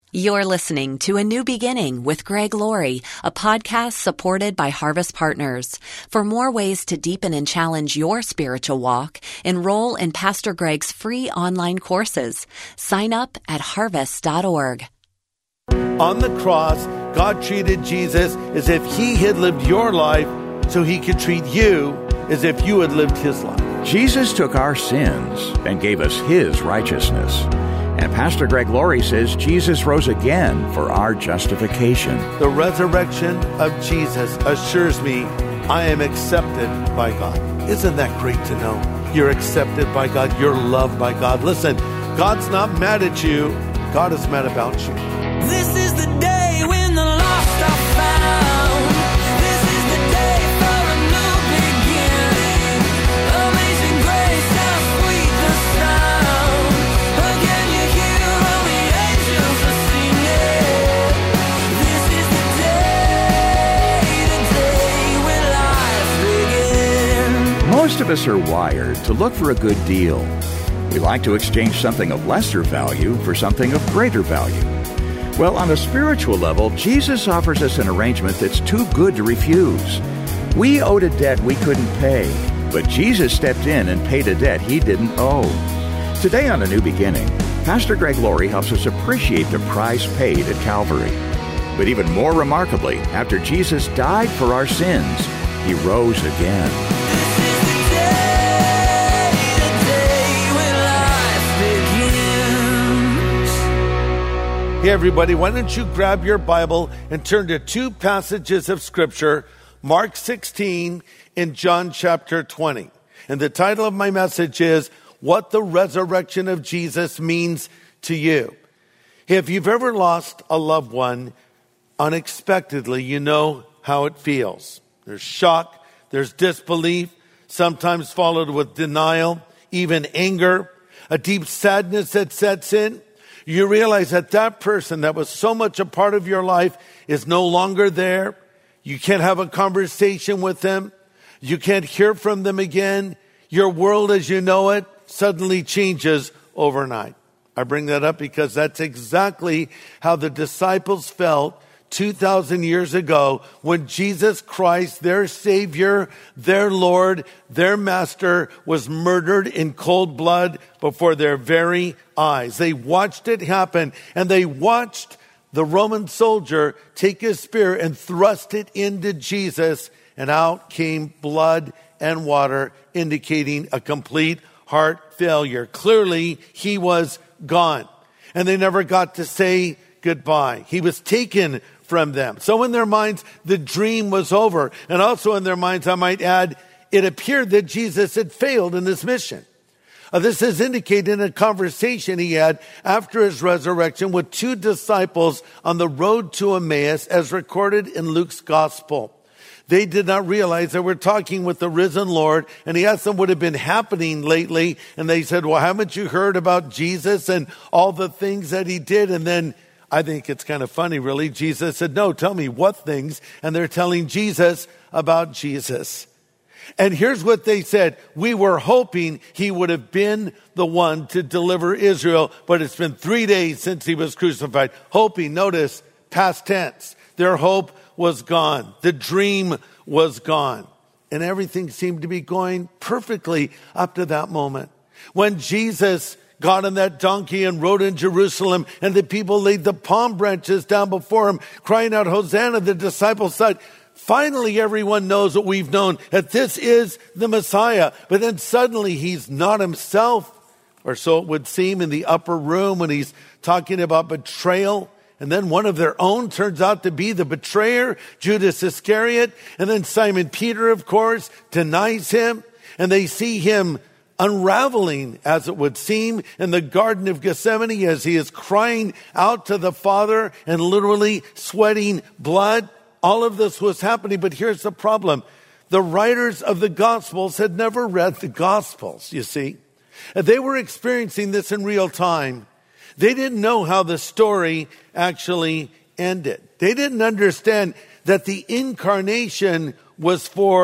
You're listening to A New Beginning with Greg Laurie, a podcast supported by Harvest Partners. For more ways to deepen and challenge your spiritual walk, enroll in Pastor Greg's free online courses. Sign up at harvest.org. On the cross, God treated Jesus as if he had lived your life so he could treat you as if you had lived his life. Jesus took our sins and gave us his righteousness. And Pastor Greg Laurie says Jesus rose again for our justification. The resurrection of Jesus assures me I am accepted by God. Isn't that great to know? You're accepted by God. You're loved by God. Listen, God's not mad at you. God is mad about you. This is the day when the lost are found. This is the day for a new beginning. Amazing grace, how sweet the sound. Again you hear all the angels are singing. This is the day when life begins. Most of us are wired to look for a good deal. We like to exchange something of lesser value for something of greater value. Well, on a spiritual level, Jesus offers us an arrangement that's too good to refuse. We owed a debt we couldn't pay, but Jesus stepped in and paid a debt he didn't owe. Today on A New Beginning, Pastor Greg Laurie helps us appreciate the price paid at Calvary. But even more remarkably, after Jesus died for our sins, he rose again. Hey everybody, why don't you grab your Bible and turn to two passages of Scripture, Mark 16 and John chapter 20. And the title of my message is, What the Resurrection of Jesus Means to You. Hey, if you've ever lost a loved one unexpectedly, you know how it feels. There's shock, there's disbelief, sometimes followed with denial, even anger, a deep sadness that sets in. You realize that that person that was so much a part of your life is no longer there. You can't have a conversation with them. You can't hear from them again. Your world as you know it suddenly changes overnight. I bring that up because that's exactly how the disciples felt 2,000 years ago when Jesus Christ, their Savior, their Lord, their Master, was murdered in cold blood before their very eyes. They watched it happen, and they watched the Roman soldier take his spear and thrust it into Jesus, and out came blood and water, indicating a complete heart failure. Clearly, he was gone, and they never got to say goodbye. He was taken from them. So in their minds, the dream was over. And also in their minds, I might add, it appeared that Jesus had failed in his mission. This is indicated in a conversation he had after his resurrection with two disciples on the road to Emmaus, as recorded in Luke's gospel. They did not realize they were talking with the risen Lord, and he asked them what had been happening lately. And they said, well, haven't you heard about Jesus and all the things that he did? And then I think it's kind of funny, really. Jesus said, no, tell me what things. And they're telling Jesus about Jesus. And here's what they said. We were hoping he would have been the one to deliver Israel, but it's been 3 days since he was crucified. Hoping, notice, past tense. Their hope was gone. The dream was gone. And everything seemed to be going perfectly up to that moment. When Jesus got on that donkey and rode in Jerusalem, and the people laid the palm branches down before him, crying out, Hosanna, the disciples said, finally everyone knows what we've known, that this is the Messiah. But then suddenly he's not himself, or so it would seem in the upper room when he's talking about betrayal. And then one of their own turns out to be the betrayer, Judas Iscariot. And then Simon Peter, of course, denies him. And they see him unraveling, as it would seem, in the Garden of Gethsemane as he is crying out to the Father and literally sweating blood. All of this was happening, but here's the problem. The writers of the Gospels had never read the Gospels, you see. And they were experiencing this in real time. They didn't know how the story actually ended. They didn't understand that the incarnation was for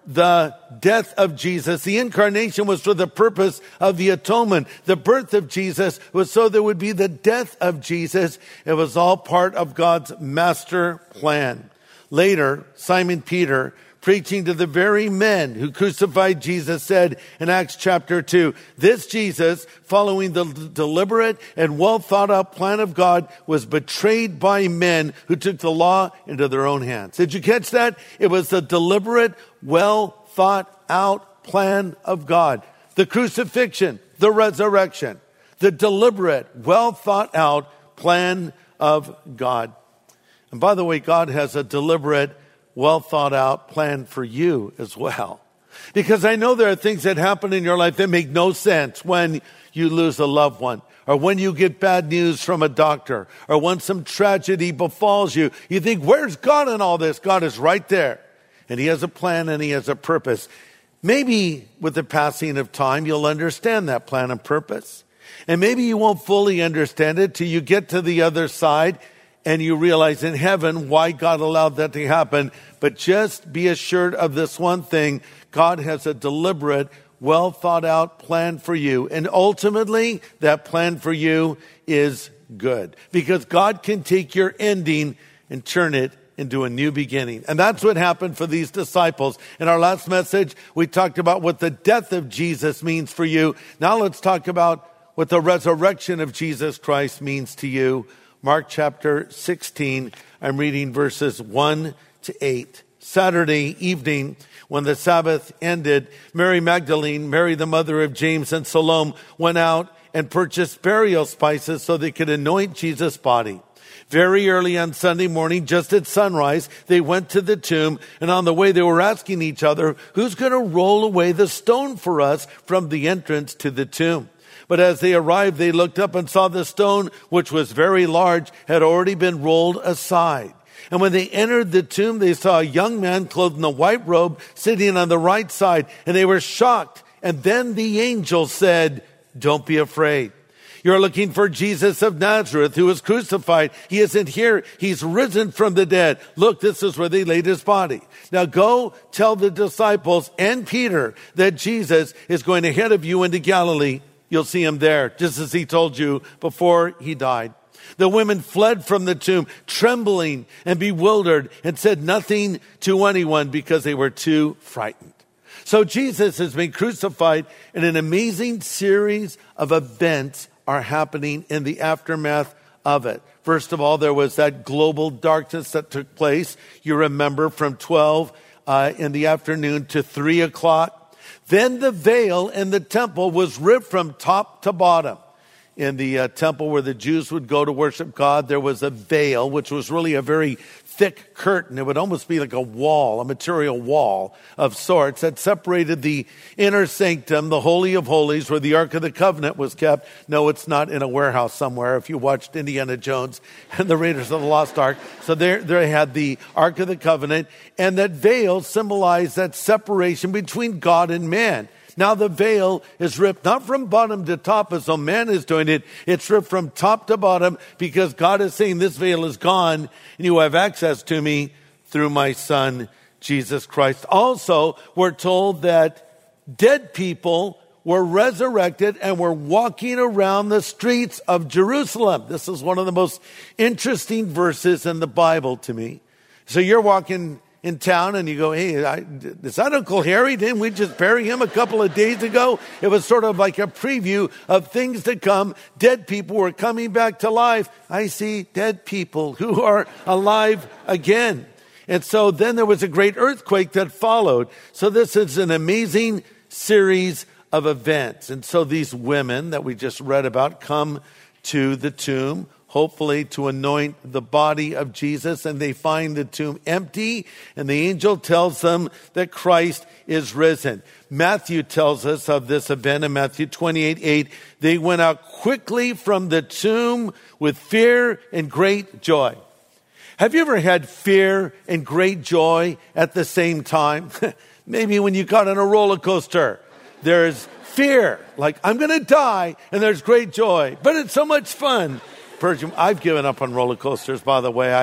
the death of Jesus. The incarnation was for the purpose of the atonement. The birth of Jesus was so there would be the death of Jesus. It was all part of God's master plan. Later, Simon Peter, preaching to the very men who crucified Jesus, said in Acts chapter 2, this Jesus, following the deliberate and well thought out plan of God, was betrayed by men who took the law into their own hands. Did you catch that? It was the deliberate, well thought out plan of God. The crucifixion, the resurrection, the deliberate, well thought out plan of God. And by the way, God has a deliberate, well thought out plan for you as well. Because I know there are things that happen in your life that make no sense when you lose a loved one, or when you get bad news from a doctor, or when some tragedy befalls you. You think, where's God in all this? God is right there. And he has a plan and he has a purpose. Maybe with the passing of time, you'll understand that plan and purpose. And maybe you won't fully understand it till you get to the other side and you realize in heaven why God allowed that to happen. But just be assured of this one thing. God has a deliberate, well thought out plan for you. And ultimately, that plan for you is good. Because God can take your ending and turn it into a new beginning. And that's what happened for these disciples. In our last message, we talked about what the death of Jesus means for you. Now let's talk about what the resurrection of Jesus Christ means to you. Mark chapter 16, I'm reading verses 1 to 8. Saturday evening, when the Sabbath ended, Mary Magdalene, Mary the mother of James, and Salome went out and purchased burial spices so they could anoint Jesus' body. Very early on Sunday morning, just at sunrise, they went to the tomb, and on the way they were asking each other, who's going to roll away the stone for us from the entrance to the tomb? But as they arrived, they looked up and saw the stone, which was very large, had already been rolled aside. And when they entered the tomb, they saw a young man clothed in a white robe sitting on the right side, and they were shocked. And then the angel said, don't be afraid. You're looking for Jesus of Nazareth, who was crucified. He isn't here. He's risen from the dead. Look, this is where they laid his body. Now go tell the disciples and Peter that Jesus is going ahead of you into Galilee. You'll see him there, just as he told you before he died. The women fled from the tomb, trembling and bewildered, and said nothing to anyone because they were too frightened. So Jesus has been crucified, and an amazing series of events are happening in the aftermath of it. First of all, there was that global darkness that took place. You remember from 12 in the afternoon to 3 o'clock. Then the veil in the temple was ripped from top to bottom. In the temple where the Jews would go to worship God, there was a veil, which was really a very thick curtain. It would almost be like a wall, a material wall of sorts that separated the inner sanctum, the Holy of Holies, where the Ark of the Covenant was kept. No, it's not in a warehouse somewhere if you watched Indiana Jones and the Raiders of the Lost Ark. So there they had the Ark of the Covenant, and that veil symbolized that separation between God and man. Now the veil is ripped not from bottom to top as though man is doing it. It's ripped from top to bottom because God is saying this veil is gone and you have access to me through my son, Jesus Christ. Also, we're told that dead people were resurrected and were walking around the streets of Jerusalem. This is one of the most interesting verses in the Bible to me. So you're walking in town and you go, hey, is that Uncle Harry? Didn't we just bury him a couple of days ago? It was sort of like a preview of things to come. Dead people were coming back to life. I see dead people who are alive again. And so then there was a great earthquake that followed. So this is an amazing series of events. And so these women that we just read about come to the tomb, hopefully to anoint the body of Jesus, and they find the tomb empty, and the angel tells them that Christ is risen. Matthew tells us of this event in Matthew 28:8. They went out quickly from the tomb with fear and great joy. Have you ever had fear and great joy at the same time? Maybe when you got on a roller coaster, there's fear, like I'm going to die, and there's great joy, but it's so much fun. I've given up on roller coasters, by the way.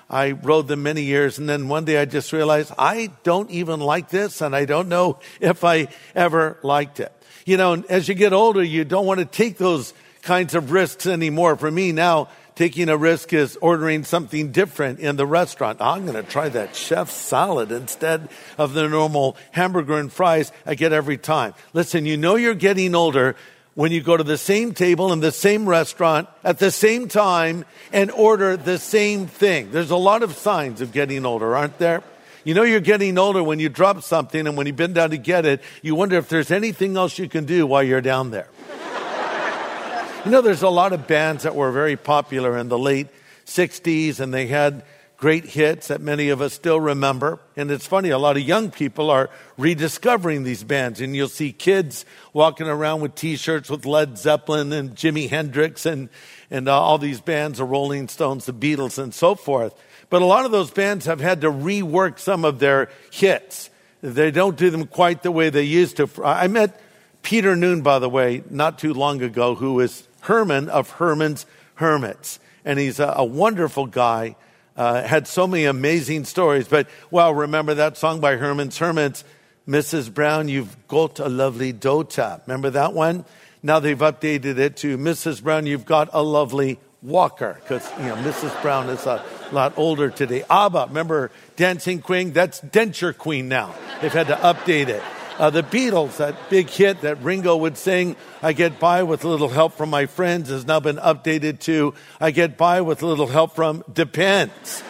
I rode them many years, and then one day I just realized I don't even like this, and I don't know if I ever liked it. You know, as you get older, you don't want to take those kinds of risks anymore. For me now, taking a risk is ordering something different in the restaurant. I'm going to try that chef's salad instead of the normal hamburger and fries I get every time. Listen, you know you're getting older when you go to the same table in the same restaurant at the same time and order the same thing. There's a lot of signs of getting older, aren't there? You know you're getting older when you drop something, and when you bend down to get it, you wonder if there's anything else you can do while you're down there. You know, there's a lot of bands that were very popular in the late 60s, and they had great hits that many of us still remember. And it's funny, a lot of young people are rediscovering these bands, and you'll see kids walking around with T-shirts with Led Zeppelin and Jimi Hendrix and all these bands, the Rolling Stones, the Beatles, and so forth. But a lot of those bands have had to rework some of their hits. They don't do them quite the way they used to. I met Peter Noon, by the way, not too long ago, who is Herman of Herman's Hermits. And he's a wonderful guy, had so many amazing stories. But, well, remember that song by Herman's Hermits, Mrs. Brown, You've Got a Lovely Daughter. Remember that one? Now they've updated it to Mrs. Brown, You've Got a Lovely Walker. Because, you know, Mrs. Brown is a lot older today. ABBA, remember Dancing Queen? That's Denture Queen now. They've had to update it. The Beatles, that big hit that Ringo would sing, I Get By With a Little Help From My Friends, has now been updated to I Get By With a Little Help From Depends.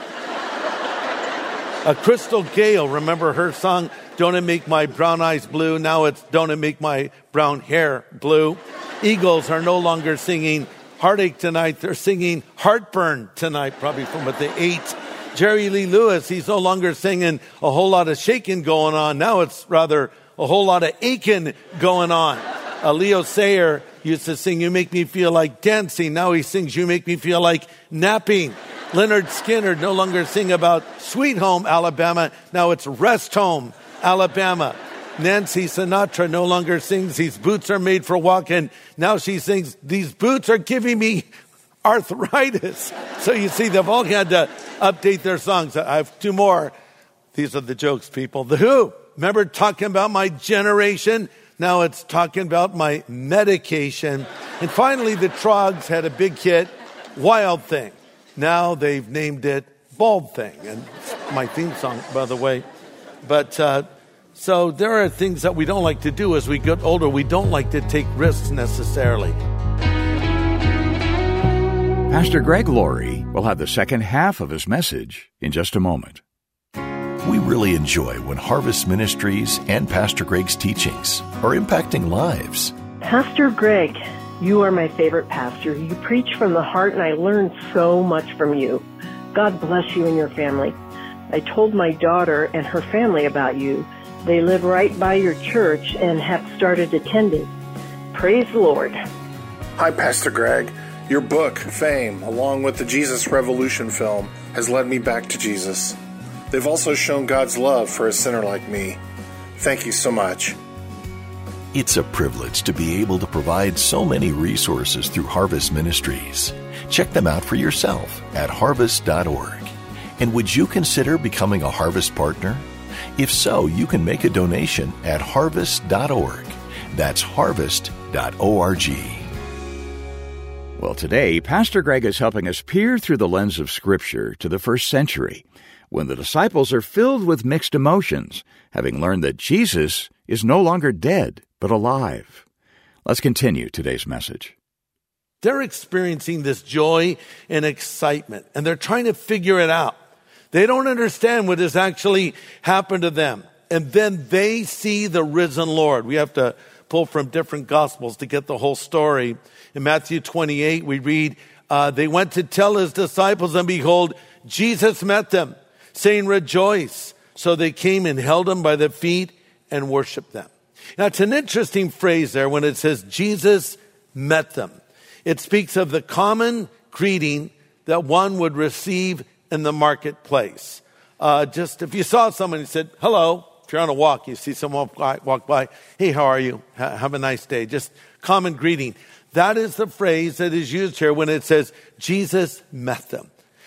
Crystal Gale, remember her song, Don't It Make My Brown Eyes Blue? Now it's Don't It Make My Brown Hair Blue. Eagles are no longer singing Heartache Tonight, they're singing Heartburn Tonight, probably from what they ate. Jerry Lee Lewis, he's no longer singing A Whole Lot of Shaking Going On. Now it's rather a whole lot of aching going on. Leo Sayer used to sing, You Make Me Feel Like Dancing. Now he sings, You Make Me Feel Like Napping. Leonard Skinner no longer sing about Sweet Home, Alabama. Now it's Rest Home, Alabama. Nancy Sinatra no longer sings, These Boots Are Made for Walking. Now she sings, These boots are giving me arthritis. So you see, they've all had to update their songs. I have two more. These are the jokes, people. The Who. Remember talking about my generation? Now it's talking about my medication. And finally, the Troggs had a big hit, Wild Thing. Now they've named it Bald Thing. And it's my theme song, by the way. But so there are things that we don't like to do as we get older. We don't like to take risks necessarily. Pastor Greg Laurie will have the second half of his message in just a moment. We really enjoy when Harvest Ministries and Pastor Greg's teachings are impacting lives. Pastor Greg, you are my favorite pastor. You preach from the heart, and I learned so much from you. God bless you and your family. I told my daughter and her family about you. They live right by your church and have started attending. Praise the Lord. Hi, Pastor Greg. Your book, Fame, along with the Jesus Revolution film, has led me back to Jesus. They've also shown God's love for a sinner like me. Thank you so much. It's a privilege to be able to provide so many resources through Harvest Ministries. Check them out for yourself at harvest.org. And would you consider becoming a Harvest partner? If so, you can make a donation at harvest.org. That's harvest.org. Well, today, Pastor Greg is helping us peer through the lens of Scripture to the first century, when the disciples are filled with mixed emotions, having learned that Jesus is no longer dead, but alive. Let's continue today's message. They're experiencing this joy and excitement, and they're trying to figure it out. They don't understand what has actually happened to them. And then they see the risen Lord. We have to pull from different Gospels to get the whole story. In Matthew 28, we read, they went to tell his disciples, and behold, Jesus met them, saying, Rejoice. So they came and held him by the feet and worshiped them. Now, it's an interesting phrase there when it says Jesus met them. It speaks of the common greeting that one would receive in the marketplace. Just if you saw someone and said, hello, if you're on a walk, you see someone walk by, hey, how are you? Have a nice day. Just common greeting. That is the phrase that is used here when it says Jesus met them.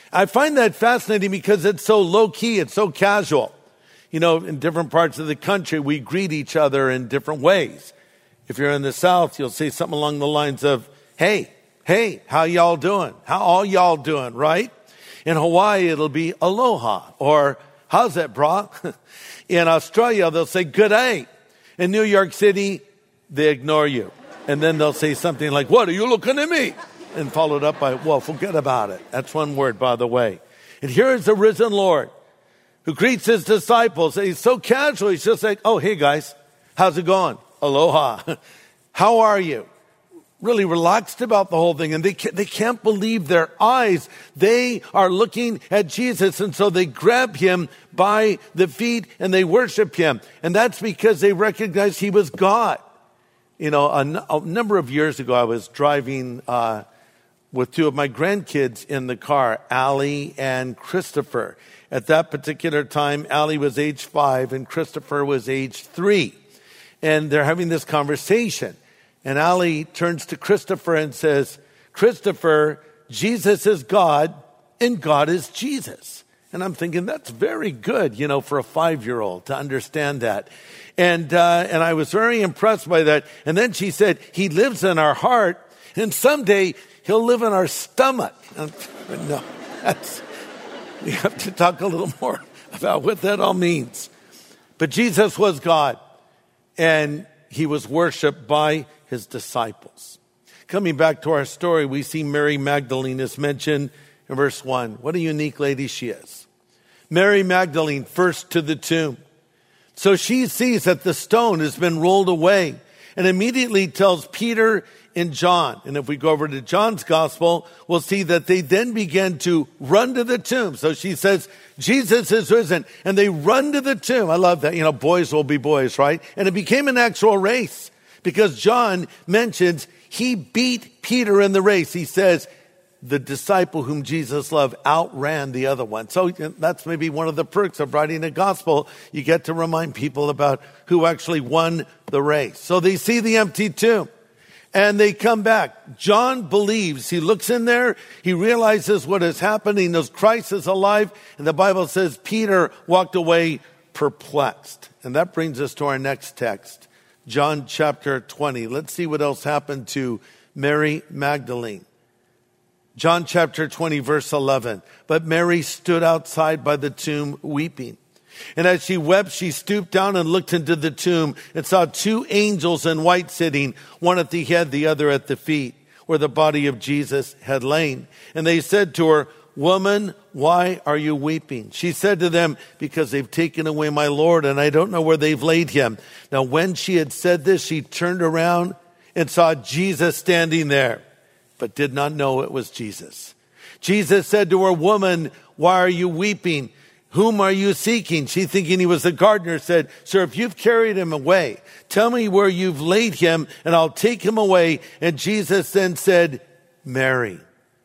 I find that fascinating because it's so low-key, it's so casual. You know, in different parts of the country, we greet each other in different ways. If you're in the South, you'll say something along the lines of, hey, how y'all doing? How all y'all doing, right? In Hawaii, it'll be aloha, or how's that, brah? In Australia, they'll say good day. In New York City, they ignore you. And then they'll say something like, what, are you looking at me? And followed up by, well, forget about it. That's one word, by the way. And here is the risen Lord who greets his disciples. He's so casual. He's just like, oh, hey, guys, how's it going? Aloha. How are you? Really relaxed about the whole thing. And they can't believe their eyes. They are looking at Jesus. And so they grab him by the feet and they worship him. And that's because they recognize he was God. You know, a number of years ago, I was driving with two of my grandkids in the car, Allie and Christopher. At that particular time, Allie was age 5 and Christopher was age 3. And they're having this conversation. And Allie turns to Christopher and says, Christopher, Jesus is God and God is Jesus. And I'm thinking, that's very good, you know, for a 5-year-old to understand that. And I was very impressed by that. And then she said, he lives in our heart and someday he'll live in our stomach. No, we have to talk a little more about what that all means. But Jesus was God and he was worshiped by his disciples. Coming back to our story, we see Mary Magdalene is mentioned in verse 1. What a unique lady she is. Mary Magdalene, first to the tomb. So she sees that the stone has been rolled away and immediately tells Peter and John. And if we go over to John's gospel, we'll see that they then begin to run to the tomb. So she says, Jesus is risen. And they run to the tomb. I love that. You know, boys will be boys, right? And it became an actual race because John mentions he beat Peter in the race. He says, the disciple whom Jesus loved outran the other one. So that's maybe one of the perks of writing a gospel. You get to remind people about who actually won the race. So they see the empty tomb and they come back. John believes. He looks in there. He realizes what is happening. He knows Christ is alive. And the Bible says Peter walked away perplexed. And that brings us to our next text, John chapter 20. Let's see what else happened to Mary Magdalene. John chapter 20, verse 11. But Mary stood outside by the tomb weeping. And as she wept, she stooped down and looked into the tomb and saw 2 angels in white sitting, one at the head, the other at the feet, where the body of Jesus had lain. And they said to her, Woman, why are you weeping? She said to them, Because they've taken away my Lord, and I don't know where they've laid him. Now when she had said this, she turned around and saw Jesus standing there, but did not know it was Jesus. Jesus said to her, Woman, why are you weeping? Whom are you seeking? She, thinking he was the gardener, said, Sir, if you've carried him away, tell me where you've laid him, and I'll take him away. And Jesus then said, Mary.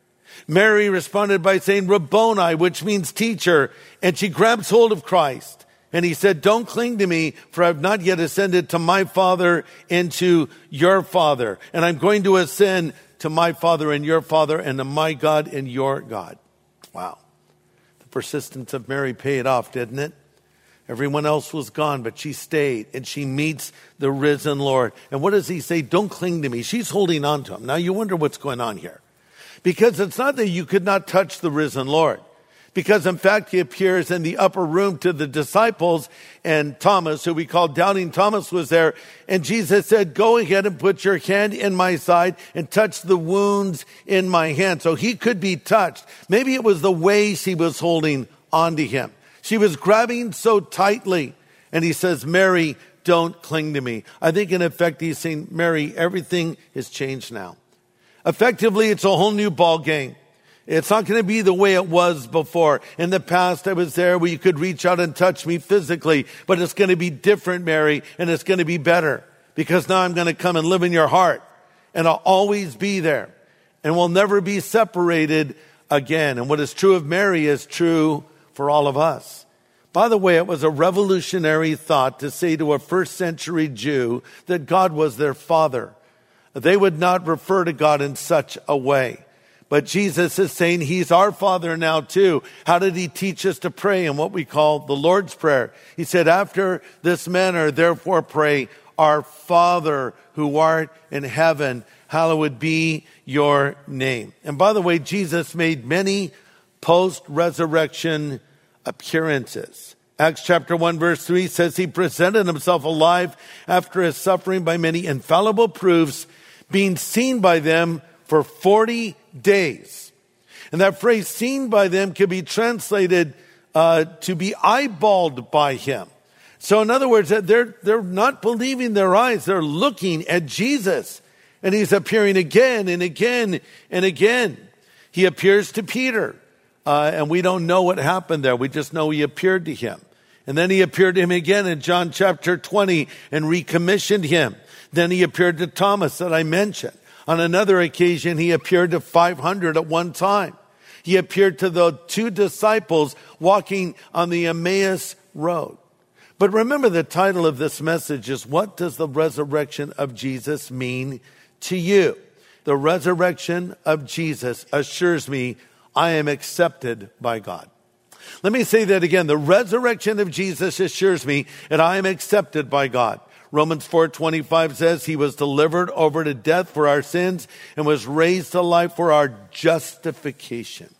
Mary responded by saying, Rabboni, which means teacher. And she grabs hold of Christ. And he said, Don't cling to me, for I've not yet ascended to my Father and to your Father. And I'm going to ascend to my Father and your Father, and to my God and your God. Wow. The persistence of Mary paid off, didn't it? Everyone else was gone, but she stayed, and she meets the risen Lord. And what does he say? Don't cling to me. She's holding on to him. Now you wonder what's going on here. Because it's not that you could not touch the risen Lord. Because in fact, he appears in the upper room to the disciples, and Thomas, who we call Doubting Thomas, was there. And Jesus said, Go ahead and put your hand in my side and touch the wounds in my hand. So he could be touched. Maybe it was the way she was holding onto him. She was grabbing so tightly. And he says, Mary, don't cling to me. I think in effect, he's saying, Mary, everything has changed now. Effectively, it's a whole new ball game. It's not going to be the way it was before. In the past, I was there where you could reach out and touch me physically, but it's going to be different, Mary, and it's going to be better because now I'm going to come and live in your heart, and I'll always be there, and we'll never be separated again. And what is true of Mary is true for all of us. By the way, it was a revolutionary thought to say to a first century Jew that God was their father. They would not refer to God in such a way. But Jesus is saying he's our Father now too. How did he teach us to pray in what we call the Lord's Prayer? He said, after this manner, therefore pray, our Father who art in heaven, hallowed be your name. And by the way, Jesus made many post-resurrection appearances. Acts chapter 1 verse 3 says he presented himself alive after his suffering by many infallible proofs, being seen by them for 40 days. And that phrase, seen by them, can be translated to be eyeballed by him. So in other words, they're not believing their eyes. They're looking at Jesus. And he's appearing again and again and again. He appears to Peter. And we don't know what happened there. We just know he appeared to him. And then he appeared to him again in John chapter 20 and recommissioned him. Then he appeared to Thomas that I mentioned. On another occasion, he appeared to 500 at one time. He appeared to the 2 disciples walking on the Emmaus road. But remember, the title of this message is, what does the resurrection of Jesus mean to you? The resurrection of Jesus assures me I am accepted by God. Let me say that again. The resurrection of Jesus assures me that I am accepted by God. Romans 4:25 says he was delivered over to death for our sins and was raised to life for our justification.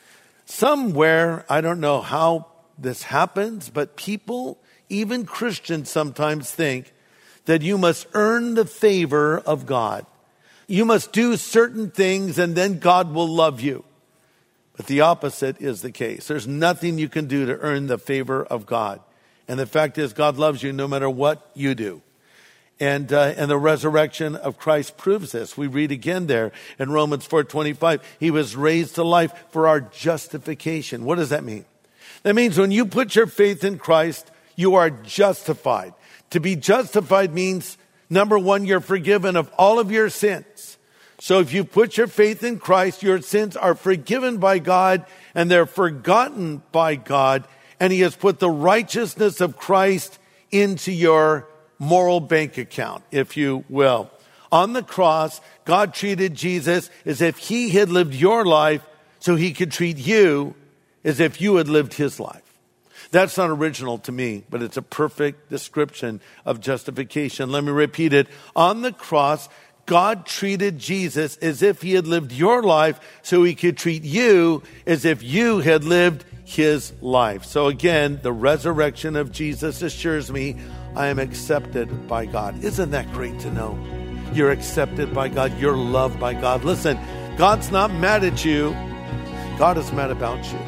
Somewhere, I don't know how this happens, but people, even Christians, sometimes think that you must earn the favor of God. You must do certain things and then God will love you. But the opposite is the case. There's nothing you can do to earn the favor of God. And the fact is, God loves you no matter what you do. And the resurrection of Christ proves this. We read again there in Romans 4:25, he was raised to life for our justification. What does that mean? That means when you put your faith in Christ, you are justified. To be justified means, number one, you're forgiven of all of your sins. So if you put your faith in Christ, your sins are forgiven by God and they're forgotten by God. And he has put the righteousness of Christ into your moral bank account, if you will. On the cross, God treated Jesus as if he had lived your life so he could treat you as if you had lived his life. That's not original to me, but it's a perfect description of justification. Let me repeat it. On the cross, God treated Jesus as if he had lived your life so he could treat you as if you had lived his life. So again, the resurrection of Jesus assures me I am accepted by God. Isn't that great to know? You're accepted by God. You're loved by God. Listen, God's not mad at you. God is mad about you.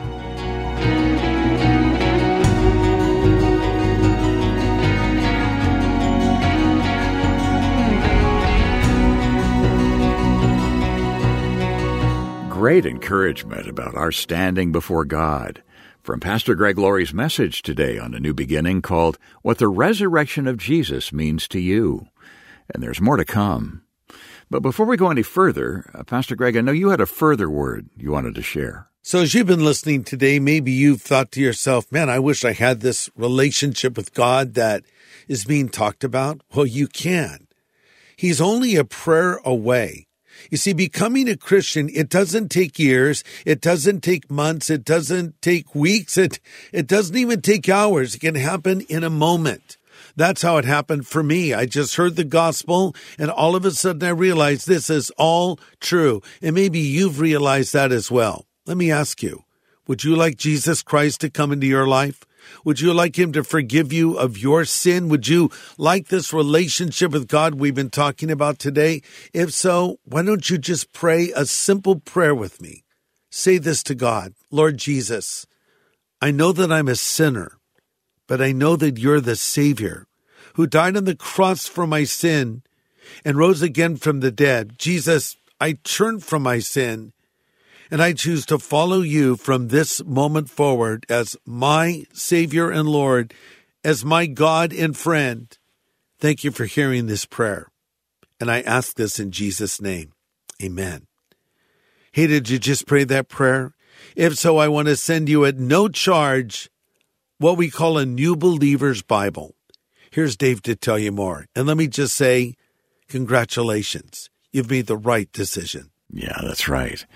Great encouragement about our standing before God from Pastor Greg Laurie's message today on A New Beginning called What the Resurrection of Jesus Means to You. And there's more to come. But before we go any further, Pastor Greg, I know you had a further word you wanted to share. So as you've been listening today, maybe you've thought to yourself, man, I wish I had this relationship with God that is being talked about. Well, you can. He's only a prayer away. You see, becoming a Christian, it doesn't take years. It doesn't take months. It doesn't take weeks. It doesn't even take hours. It can happen in a moment. That's how it happened for me. I just heard the gospel, and all of a sudden I realized this is all true. And maybe you've realized that as well. Let me ask you, would you like Jesus Christ to come into your life? Would you like him to forgive you of your sin? Would you like this relationship with God we've been talking about today? If so, why don't you just pray a simple prayer with me? Say this to God. Lord Jesus, I know that I'm a sinner, but I know that you're the Savior who died on the cross for my sin and rose again from the dead. Jesus, I turn from my sin and I choose to follow you from this moment forward as my Savior and Lord, as my God and friend. Thank you for hearing this prayer. And I ask this in Jesus' name. Amen. Hey, did you just pray that prayer? If so, I want to send you at no charge what we call a New Believer's Bible. Here's Dave to tell you more. And let me just say, congratulations. You've made the right decision. Yeah, that's right.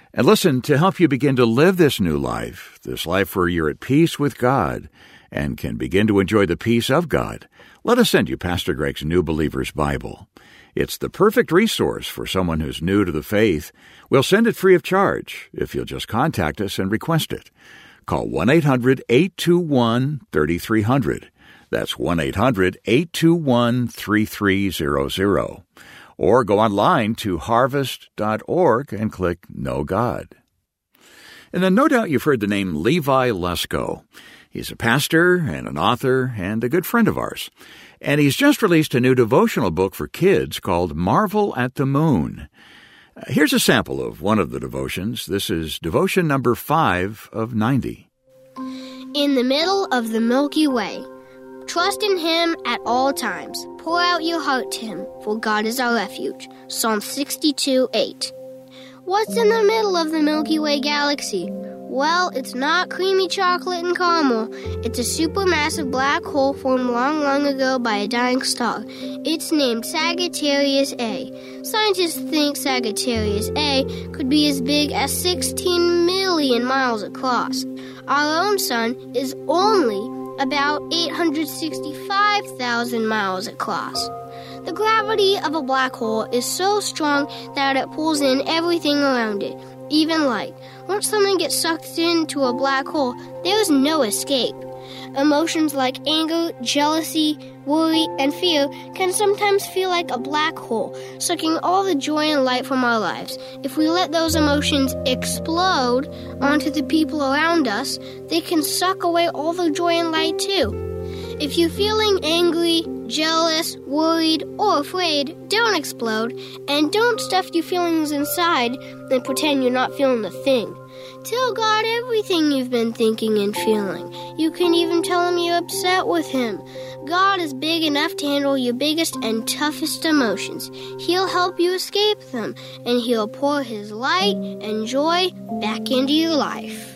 And listen, to help you begin to live this new life, this life where you're at peace with God and can begin to enjoy the peace of God, let us send you Pastor Greg's New Believer's Bible. It's the perfect resource for someone who's new to the faith. We'll send it free of charge if you'll just contact us and request it. Call 1-800-821-3300. That's 1-800-821-3300. Or go online to harvest.org and click Know God. And then no doubt you've heard the name Levi Lusko. He's a pastor and an author and a good friend of ours. And he's just released a new devotional book for kids called Marvel at the Moon. Here's a sample of one of the devotions. This is devotion number 5 of 90. In the middle of the Milky Way, trust in Him at all times. Pour out your heart to Him, for God is our refuge. Psalm 62:8. What's in the middle of the Milky Way galaxy? Well, it's not creamy chocolate and caramel. It's a supermassive black hole formed long, long ago by a dying star. It's named Sagittarius A. Scientists think Sagittarius A could be as big as 16 million miles across. Our own sun is only about 865,000 miles across. The gravity of a black hole is so strong that it pulls in everything around it, even light. Once something gets sucked into a black hole, there is no escape. Emotions like anger, jealousy, worry, and fear can sometimes feel like a black hole, sucking all the joy and light from our lives. If we let those emotions explode onto the people around us, they can suck away all the joy and light too. If you're feeling angry, jealous, worried, or afraid, don't explode, and don't stuff your feelings inside and pretend you're not feeling a thing. Tell God everything you've been thinking and feeling. You can even tell Him you're upset with Him. God is big enough to handle your biggest and toughest emotions. He'll help you escape them, and He'll pour His light and joy back into your life.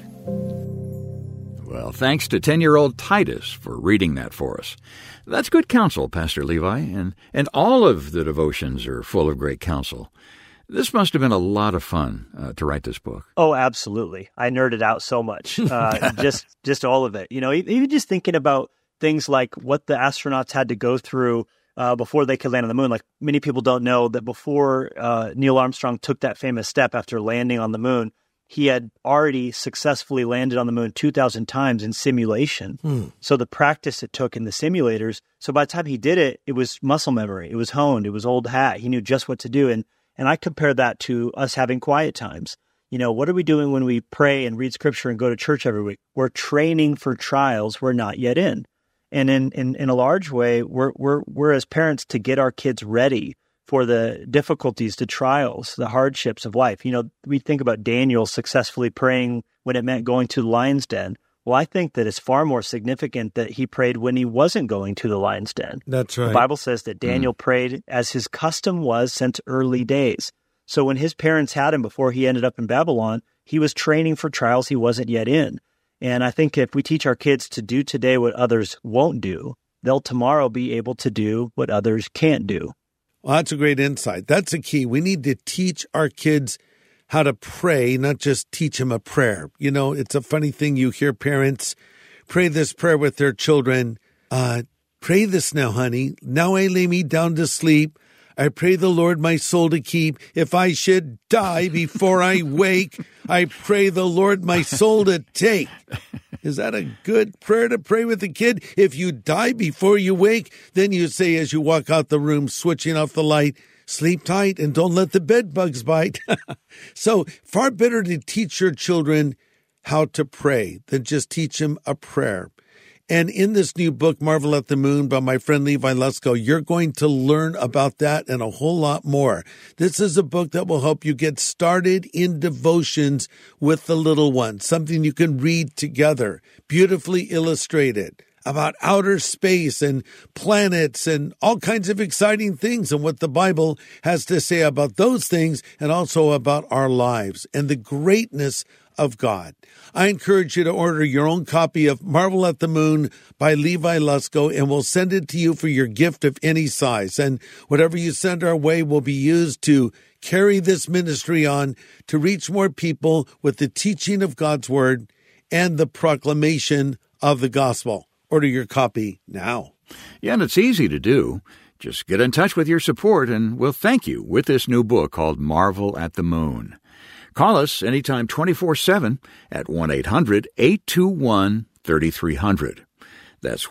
Well, thanks to 10-year-old Titus for reading that for us. That's good counsel, Pastor Levi, and all of the devotions are full of great counsel. This must have been a lot of fun to write this book. Oh, absolutely. I nerded out so much, just all of it. You know, even just thinking about things like what the astronauts had to go through before they could land on the moon. Like, many people don't know that before Neil Armstrong took that famous step after landing on the moon, he had already successfully landed on the moon 2,000 times in simulation. So the practice it took in the simulators, so by the time he did it, it was muscle memory. It was honed. It was old hat. He knew just what to do. And I compare that to us having quiet times. You know, what are we doing when we pray and read scripture and go to church every week? We're training for trials we're not yet in. And in a large way, we're as parents to get our kids ready for the difficulties, the trials, the hardships of life. You know, we think about Daniel successfully praying when it meant going to the lion's den. Well, I think that it's far more significant that he prayed when he wasn't going to the lion's den. That's right. The Bible says that Daniel prayed as his custom was since early days. So when his parents had him before he ended up in Babylon, he was training for trials he wasn't yet in. And I think if we teach our kids to do today what others won't do, they'll tomorrow be able to do what others can't do. Well, that's a great insight. That's a key. We need to teach our kids how to pray, not just teach them a prayer. You know, it's a funny thing. You hear parents pray this prayer with their children. Pray this now, honey. Now I lay me down to sleep. I pray the Lord my soul to keep. If I should die before I wake, I pray the Lord my soul to take. Is that a good prayer to pray with a kid? If you die before you wake, then you say as you walk out the room, switching off the light, sleep tight and don't let the bed bugs bite. So far better to teach your children how to pray than just teach them a prayer. And in this new book, Marvel at the Moon, by my friend Levi Lusko, you're going to learn about that and a whole lot more. This is a book that will help you get started in devotions with the little ones, something you can read together, beautifully illustrated, about outer space and planets and all kinds of exciting things and what the Bible has to say about those things and also about our lives and the greatness of God. I encourage you to order your own copy of Marvel at the Moon by Levi Lusko, and we'll send it to you for your gift of any size. And whatever you send our way will be used to carry this ministry on to reach more people with the teaching of God's Word and the proclamation of the gospel. Order your copy now. Yeah, and it's easy to do. Just get in touch with your support, and we'll thank you with this new book called Marvel at the Moon. Call us anytime 24/7 at 1-800-821-3300. That's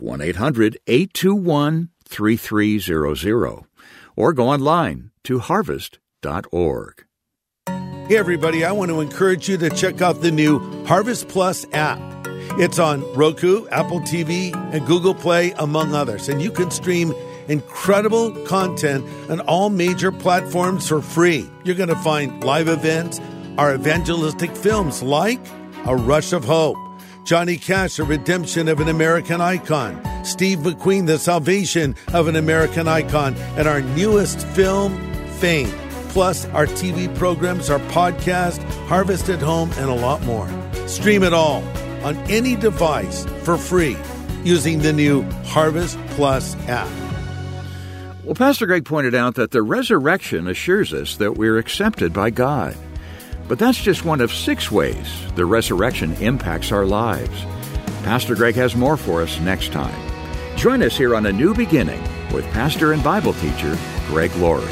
1-800-821-3300. Or go online to harvest.org. Hey, everybody, I want to encourage you to check out the new Harvest Plus app. It's on Roku, Apple TV, and Google Play, among others. And you can stream incredible content on all major platforms for free. You're going to find live events, our evangelistic films like A Rush of Hope, Johnny Cash, A Redemption of an American Icon, Steve McQueen, The Salvation of an American Icon, and our newest film, Fame. Plus our TV programs, our podcast, Harvest at Home, and a lot more. Stream it all on any device for free using the new Harvest Plus app. Well, Pastor Greg pointed out that the resurrection assures us that we're accepted by God. But that's just one of 6 ways the resurrection impacts our lives. Pastor Greg has more for us next time. Join us here on A New Beginning with pastor and Bible teacher Greg Laurie.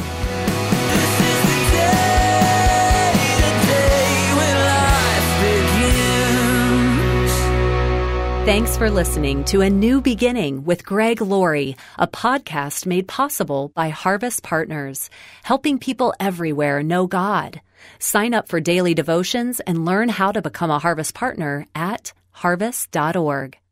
Thanks for listening to A New Beginning with Greg Laurie, a podcast made possible by Harvest Partners, helping people everywhere know God. Sign up for daily devotions and learn how to become a Harvest Partner at harvest.org.